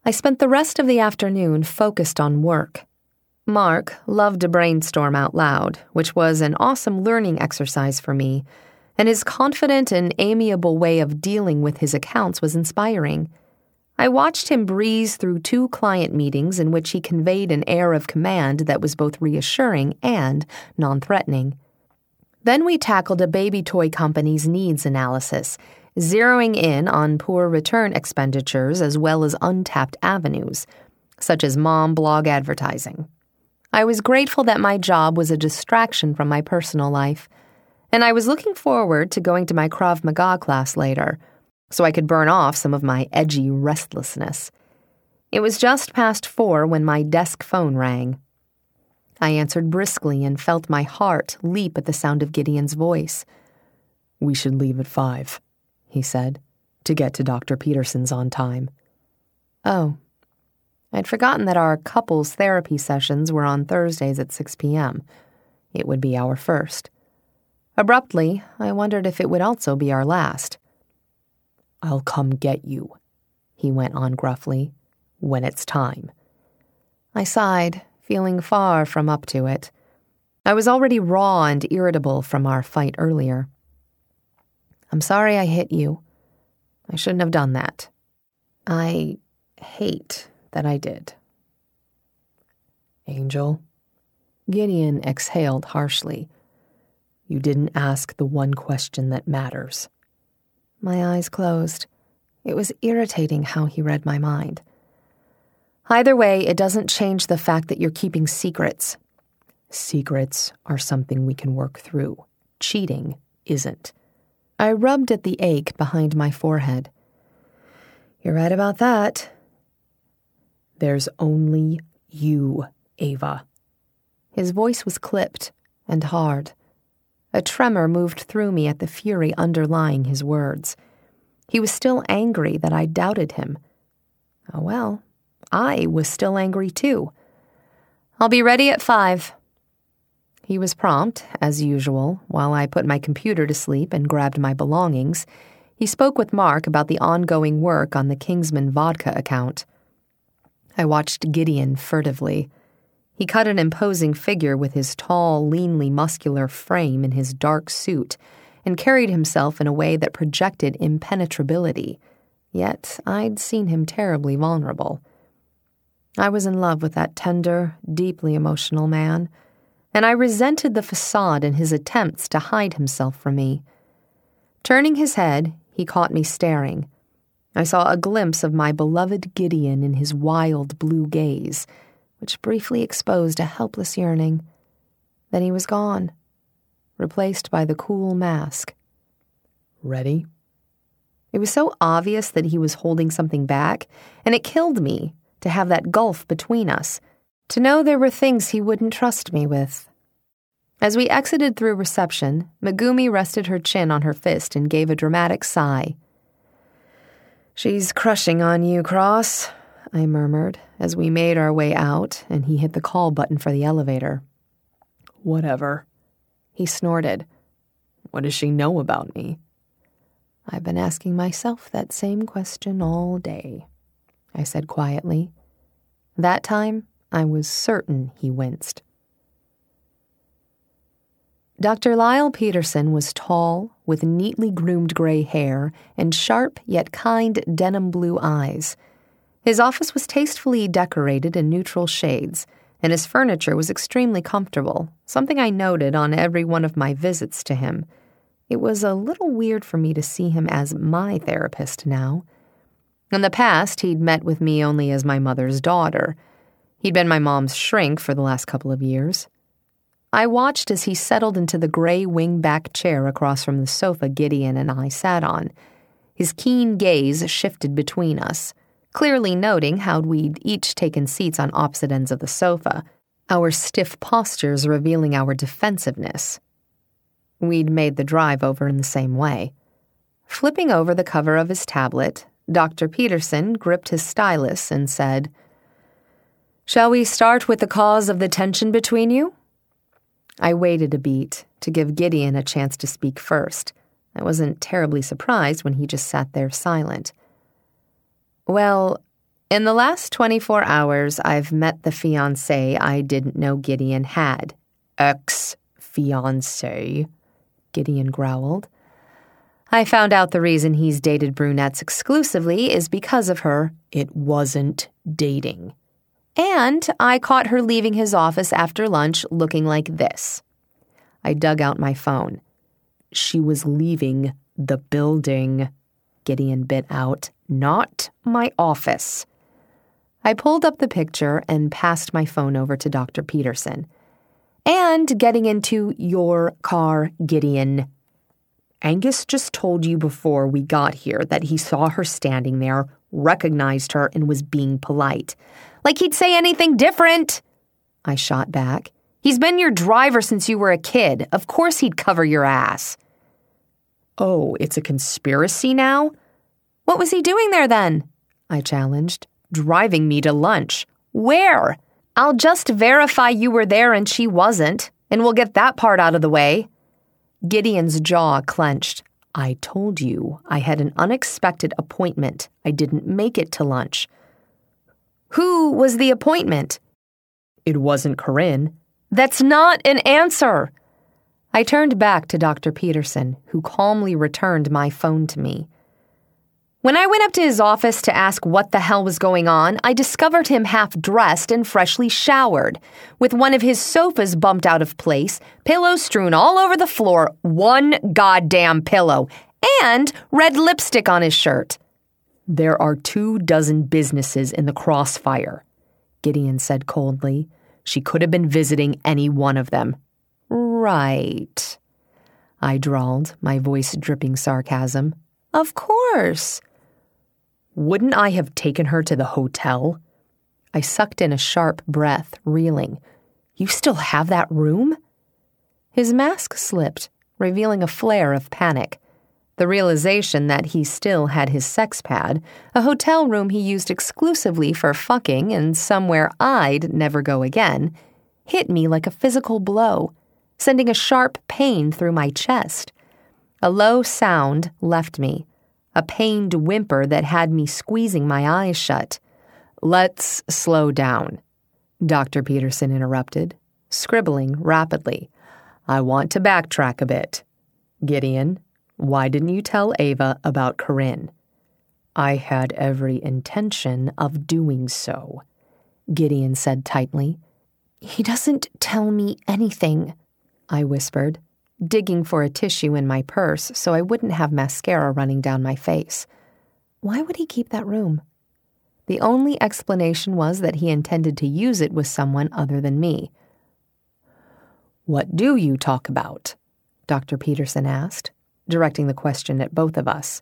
I spent the rest of the afternoon focused on work. Mark loved to brainstorm out loud, which was an awesome learning exercise for me, and his confident and amiable way of dealing with his accounts was inspiring. I watched him breeze through 2 client meetings in which he conveyed an air of command that was both reassuring and non-threatening. Then we tackled a baby toy company's needs analysis, zeroing in on poor return expenditures as well as untapped avenues, such as mom blog advertising. I was grateful that my job was a distraction from my personal life, and I was looking forward to going to my Krav Maga class later, so I could burn off some of my edgy restlessness. It was just past 4 when my desk phone rang. I answered briskly and felt my heart leap at the sound of Gideon's voice. "We should leave at 5, he said, "to get to Dr. Peterson's on time." Oh. I'd forgotten that our couples therapy sessions were on Thursdays at 6 p.m. It would be our first. Abruptly, I wondered if it would also be our last. "I'll come get you," he went on gruffly, "when it's time." I sighed, feeling far from up to it. I was already raw and irritable from our fight earlier. "I'm sorry I hit you. I shouldn't have done that. I hate that I did." "Angel?" Gideon exhaled harshly. "You didn't ask the one question that matters." My eyes closed. It was irritating how he read my mind. "Either way, it doesn't change the fact that you're keeping secrets." "Secrets are something we can work through. Cheating isn't." I rubbed at the ache behind my forehead. "You're right about that." "There's only you, Ava." His voice was clipped and hard. A tremor moved through me at the fury underlying his words. He was still angry that I doubted him. Oh well, I was still angry too. "I'll be ready at 5. He was prompt, as usual. While I put my computer to sleep and grabbed my belongings, he spoke with Mark about the ongoing work on the Kingsman vodka account. I watched Gideon furtively. He cut an imposing figure with his tall, leanly muscular frame in his dark suit and carried himself in a way that projected impenetrability. Yet I'd seen him terribly vulnerable. I was in love with that tender, deeply emotional man, and I resented the facade in his attempts to hide himself from me. Turning his head, he caught me staring. I saw a glimpse of my beloved Gideon in his wild blue gaze, which briefly exposed a helpless yearning. Then he was gone, replaced by the cool mask. "Ready?" It was so obvious that he was holding something back, and it killed me to have that gulf between us, to know there were things he wouldn't trust me with. As we exited through reception, Megumi rested her chin on her fist and gave a dramatic sigh. "She's crushing on you, Cross," I murmured as we made our way out and he hit the call button for the elevator. "Whatever," he snorted. "What does she know about me?" "I've been asking myself that same question all day," I said quietly. That time, I was certain he winced. Dr. Lyle Peterson was tall, with neatly groomed gray hair and sharp yet kind denim blue eyes. His office was tastefully decorated in neutral shades, and his furniture was extremely comfortable, something I noted on every one of my visits to him. It was a little weird for me to see him as my therapist now. In the past, he'd met with me only as my mother's daughter. He'd been my mom's shrink for the last couple of years. I watched as he settled into the gray wing-back chair across from the sofa Gideon and I sat on. His keen gaze shifted between us, clearly noting how we'd each taken seats on opposite ends of the sofa, our stiff postures revealing our defensiveness. We'd made the drive over in the same way. Flipping over the cover of his tablet, Dr. Peterson gripped his stylus and said, "Shall we start with the cause of the tension between you?" I waited a beat to give Gideon a chance to speak first. I wasn't terribly surprised when he just sat there silent. "Well, In the last 24 hours, I've met the fiancé I didn't know Gideon had. Ex-fiancé, Gideon growled. I found out the reason he's dated brunettes exclusively is because of her. It wasn't dating. And I caught her leaving his office after lunch looking like this. I dug out my phone. She was leaving the building, Gideon bit out, not my office. I pulled up the picture and passed my phone over to Dr. Peterson. And getting into your car, Gideon. Angus just told you before we got here that he saw her standing there, recognized her, and was being polite. Like he'd say anything different, I shot back. He's been your driver since you were a kid. Of course he'd cover your ass. Oh, it's a conspiracy now? What was he doing there then? I challenged. Driving me to lunch. Where? I'll just verify you were there and she wasn't, and we'll get that part out of the way. Gideon's jaw clenched. I told you I had an unexpected appointment. I didn't make it to lunch. Who was the appointment? It wasn't Corinne. That's not an answer. I turned back to Dr. Peterson, who calmly returned my phone to me. When I went up to his office to ask what the hell was going on, I discovered him half-dressed and freshly showered, with one of his sofas bumped out of place, pillows strewn all over the floor, one goddamn pillow, and red lipstick on his shirt. There are 24 businesses in the crossfire, Gideon said coldly. She could have been visiting any one of them. Right, I drawled, my voice dripping sarcasm. Of course. Wouldn't I have taken her to the hotel? I sucked in a sharp breath, reeling. You still have that room? His mask slipped, revealing a flare of panic. The realization that he still had his sex pad, a hotel room he used exclusively for fucking and somewhere I'd never go again, hit me like a physical blow, sending a sharp pain through my chest. A low sound left me, a pained whimper that had me squeezing my eyes shut. Let's slow down, Dr. Peterson interrupted, scribbling rapidly. I want to backtrack a bit. Gideon, why didn't you tell Ava about Corinne? I had every intention of doing so, Gideon said tightly. He doesn't tell me anything, I whispered, digging for a tissue in my purse so I wouldn't have mascara running down my face. Why would he keep that room? The only explanation was that he intended to use it with someone other than me. What do you talk about? Dr. Peterson asked, directing the question at both of us.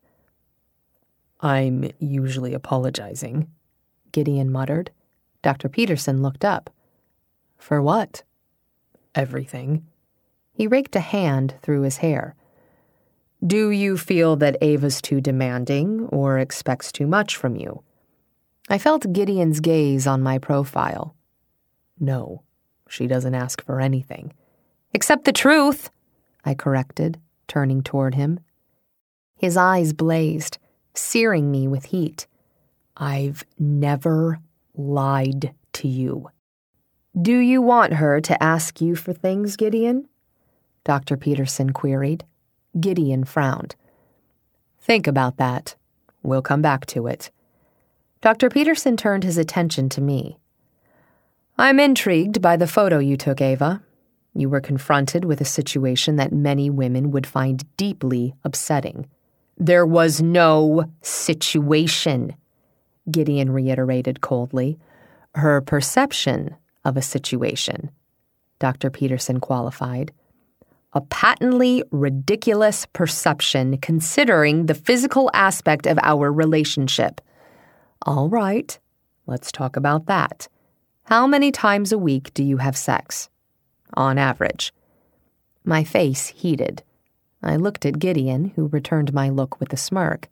I'm usually apologizing, Gideon muttered. Dr. Peterson looked up. For what? Everything. He raked a hand through his hair. Do you feel that Ava's too demanding or expects too much from you? I felt Gideon's gaze on my profile. No, she doesn't ask for anything. Except the truth, I corrected, turning toward him. His eyes blazed, searing me with heat. I've never lied to you. Do you want her to ask you for things, Gideon? Dr. Peterson queried. Gideon frowned. Think about that. We'll come back to it. Dr. Peterson turned his attention to me. I'm intrigued by the photo you took, Ava. You were confronted with a situation that many women would find deeply upsetting. There was no situation, Gideon reiterated coldly. Her perception of a situation, Dr. Peterson qualified. A patently ridiculous perception considering the physical aspect of our relationship. All right, let's talk about that. How many times a week do you have sex? On average. My face heated. I looked at Gideon, who returned my look with a smirk.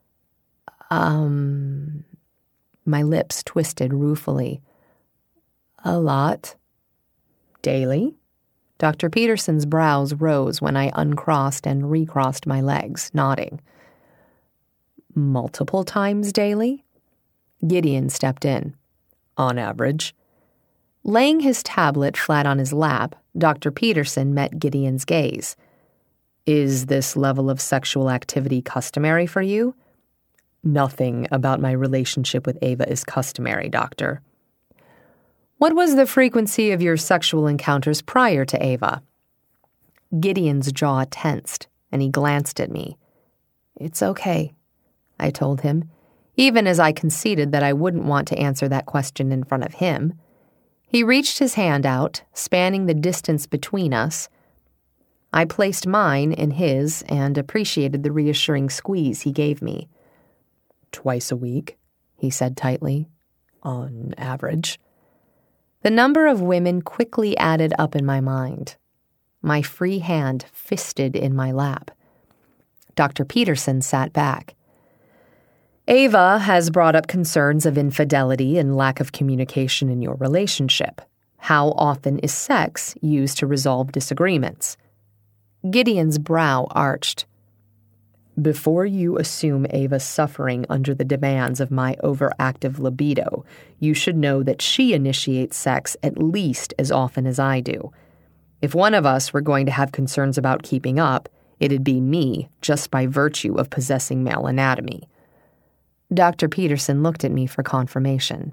My lips twisted ruefully. A lot. Daily? Dr. Peterson's brows rose when I uncrossed and recrossed my legs, nodding. Multiple times daily? Gideon stepped in. On average. Laying his tablet flat on his lap, Dr. Peterson met Gideon's gaze. Is this level of sexual activity customary for you? Nothing about my relationship with Ava is customary, Doctor. What was the frequency of your sexual encounters prior to Ava? Gideon's jaw tensed, and he glanced at me. It's okay, I told him, even as I conceded that I wouldn't want to answer that question in front of him. He reached his hand out, spanning the distance between us. I placed mine in his and appreciated the reassuring squeeze he gave me. Twice a week, he said tightly. On average. The number of women quickly added up in my mind. My free hand fisted in my lap. Dr. Peterson sat back. Ava has brought up concerns of infidelity and lack of communication in your relationship. How often is sex used to resolve disagreements? Gideon's brow arched. Before you assume Ava's suffering under the demands of my overactive libido, you should know that she initiates sex at least as often as I do. If one of us were going to have concerns about keeping up, it'd be me, just by virtue of possessing male anatomy. Dr. Peterson looked at me for confirmation.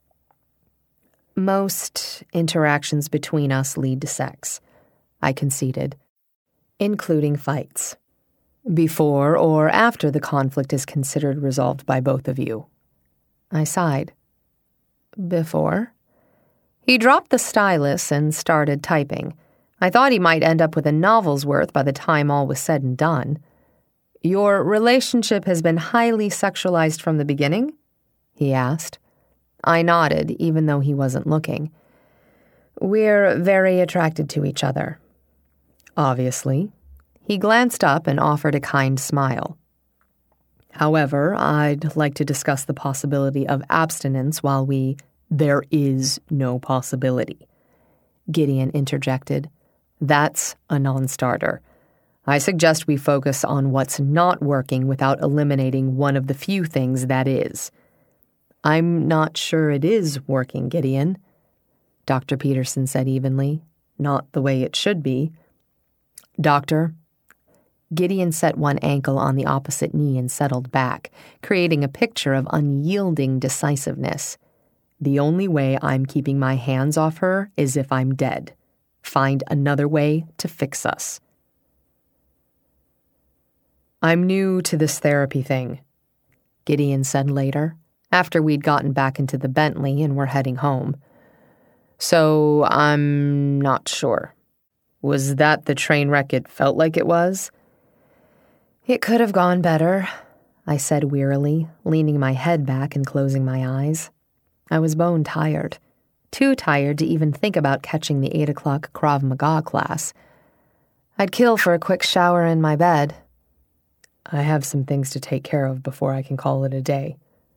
Most interactions between us lead to sex, I conceded, including fights. Before or after the conflict is considered resolved by both of you. I sighed. Before? He dropped the stylus and started typing. I thought he might end up with a novel's worth by the time all was said and done. Your relationship has been highly sexualized from the beginning? He asked. I nodded, even though he wasn't looking. We're very attracted to each other. Obviously. He glanced up and offered a kind smile. However, I'd like to discuss the possibility of abstinence while There is no possibility. Gideon interjected. That's a non-starter. I suggest we focus on what's not working without eliminating one of the few things that is. I'm not sure it is working, Gideon, Dr. Peterson said evenly. Not the way it should be. Doctor. Gideon set one ankle on the opposite knee and settled back, creating a picture of unyielding decisiveness. The only way I'm keeping my hands off her is if I'm dead. Find another way to fix us. I'm new to this therapy thing, Gideon said later, after we'd gotten back into the Bentley and were heading home. So I'm not sure. Was that the train wreck it felt like it was? It could have gone better, I said wearily, leaning my head back and closing my eyes. I was bone tired, too tired to even think about catching the 8 o'clock Krav Maga class. I'd kill for a quick shower in my bed. I have some things to take care of before I can call it a day.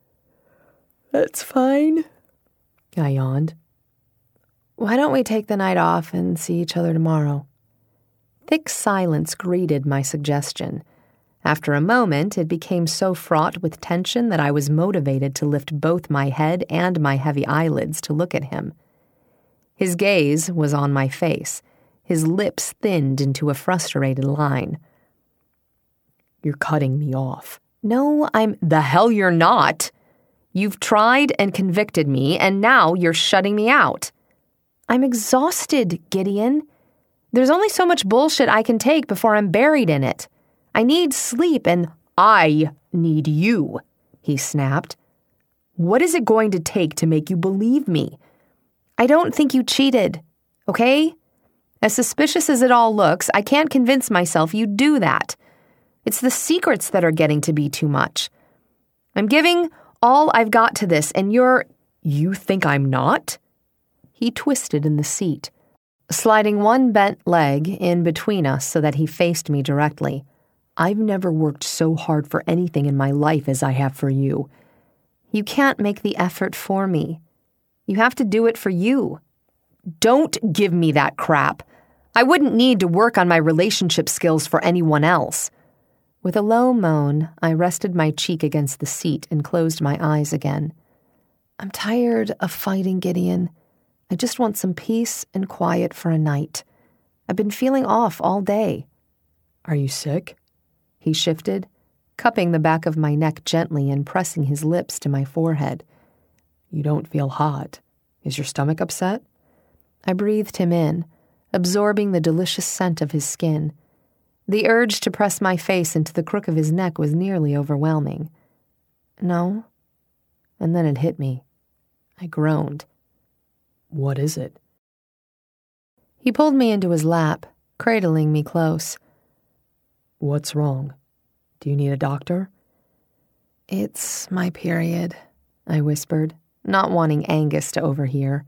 That's fine, I yawned. Why don't we take the night off and see each other tomorrow? Thick silence greeted my suggestion. After a moment, it became so fraught with tension that I was motivated to lift both my head and my heavy eyelids to look at him. His gaze was on my face. His lips thinned into a frustrated line. You're cutting me off. No, The hell you're not. You've tried and convicted me, and now you're shutting me out. I'm exhausted, Gideon. There's only so much bullshit I can take before I'm buried in it. I need sleep, and I need you, he snapped. What is it going to take to make you believe me? I don't think you cheated, okay? As suspicious as it all looks, I can't convince myself you'd do that. It's the secrets that are getting to be too much. I'm giving all I've got to this, and You think I'm not? He twisted in the seat, sliding one bent leg in between us so that he faced me directly. I've never worked so hard for anything in my life as I have for you. You can't make the effort for me. You have to do it for you. Don't give me that crap. I wouldn't need to work on my relationship skills for anyone else. With a low moan, I rested my cheek against the seat and closed my eyes again. I'm tired of fighting, Gideon. I just want some peace and quiet for a night. I've been feeling off all day. Are you sick? He shifted, cupping the back of my neck gently and pressing his lips to my forehead. You don't feel hot. Is your stomach upset? I breathed him in, absorbing the delicious scent of his skin. The urge to press my face into the crook of his neck was nearly overwhelming. No. And then it hit me. I groaned. What is it? He pulled me into his lap, cradling me close. What's wrong? Do you need a doctor? It's my period, I whispered, not wanting Angus to overhear.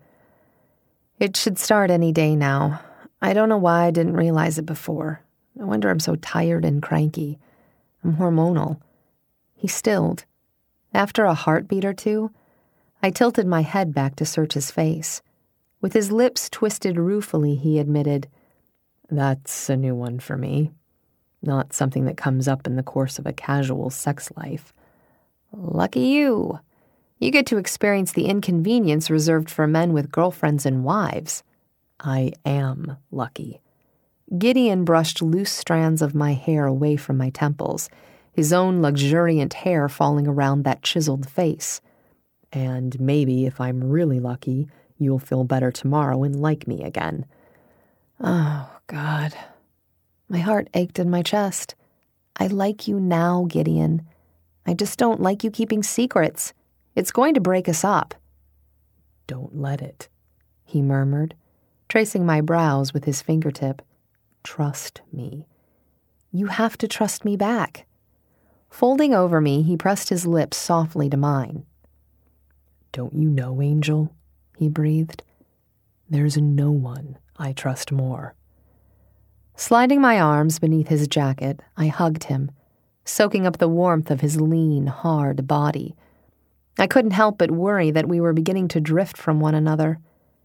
It should start any day now. I don't know why I didn't realize it before. No wonder I'm so tired and cranky. I'm hormonal. He stilled. After a heartbeat or two, I tilted my head back to search his face. With his lips twisted ruefully, he admitted, That's a new one for me. Not something that comes up in the course of a casual sex life. Lucky you. You get to experience the inconvenience reserved for men with girlfriends and wives. I am lucky. Gideon brushed loose strands of my hair away from my temples, his own luxuriant hair falling around that chiseled face. And maybe, if I'm really lucky, you'll feel better tomorrow and like me again. Oh, God. My heart ached in my chest. I like you now, Gideon. I just don't like you keeping secrets. It's going to break us up. Don't let it, he murmured, tracing my brows with his fingertip. Trust me. You have to trust me back. Folding over me, he pressed his lips softly to mine. Don't you know, Angel? He breathed. There's no one I trust more. Sliding my arms beneath his jacket, I hugged him, soaking up the warmth of his lean, hard body. I couldn't help but worry that we were beginning to drift from one another.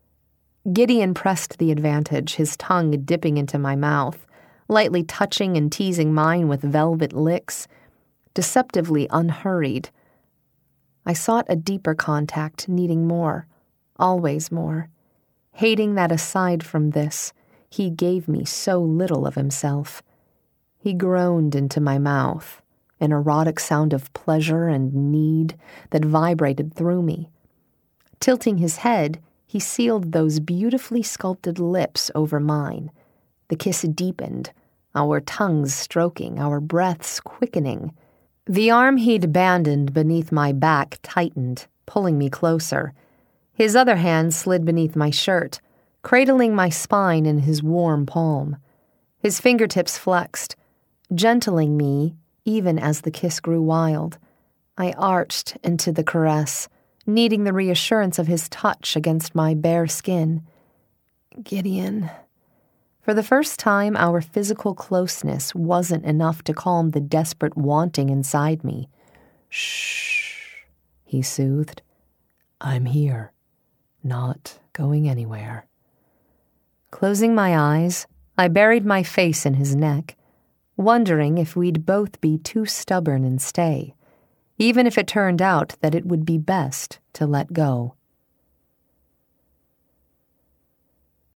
Gideon pressed the advantage, his tongue dipping into my mouth, lightly touching and teasing mine with velvet licks, deceptively unhurried. I sought a deeper contact, needing more, always more, hating that aside from this, he gave me so little of himself. He groaned into my mouth, an erotic sound of pleasure and need that vibrated through me. Tilting his head, he sealed those beautifully sculpted lips over mine. The kiss deepened, our tongues stroking, our breaths quickening. The arm he'd abandoned beneath my back tightened, pulling me closer. His other hand slid beneath my shirt, cradling my spine in his warm palm. His fingertips flexed, gentling me even as the kiss grew wild. I arched into the caress, needing the reassurance of his touch against my bare skin. Gideon. For the first time, our physical closeness wasn't enough to calm the desperate wanting inside me. Shh, he soothed. I'm here, not going anywhere. Closing my eyes, I buried my face in his neck, wondering if we'd both be too stubborn and stay, even if it turned out that it would be best to let go.